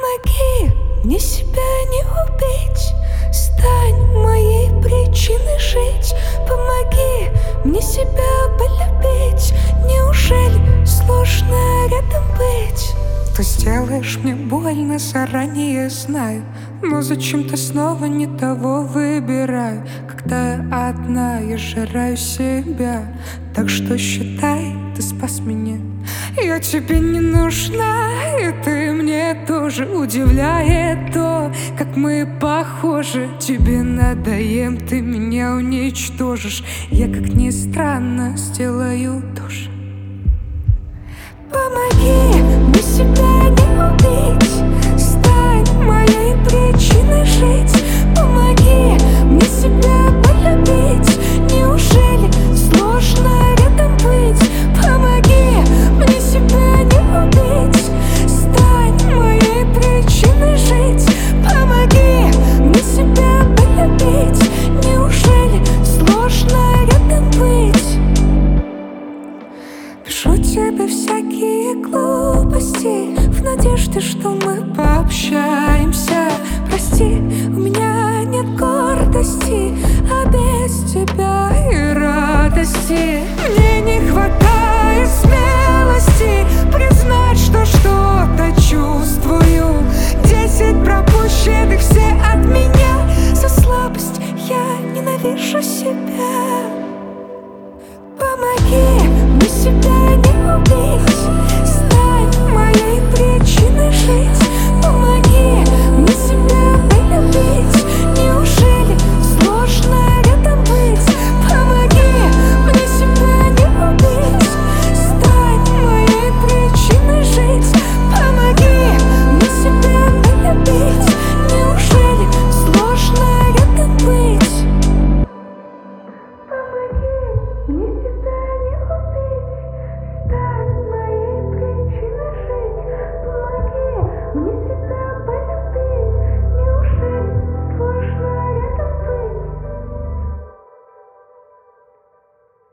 Помоги мне себя не убить, стань моей причиной жить. Помоги мне себя полюбить, неужели сложно рядом быть? Ты сделаешь мне больно, заранее знаю, но зачем ты снова не того выбираю? Когда я одна, я жраю себя, так что считай, ты спас меня. Я тебе не нужна, и ты мне тоже. Удивляет то, как мы похожи. Тебе надоем, ты меня уничтожишь. Я, как ни странно, сделаю тоже. Помоги мне себя не убить, стань моей причиной жить. Помоги мне себя полюбить, неужели сложно рядом быть? Помоги мне себя не убить, стань моей причиной жить. Помоги мне себя полюбить, неужели сложно рядом быть? Пишу тебе всякие глупости в надежде, что мы пообщаемся. Прости, у меня нет гордости, а без тебя и радости мне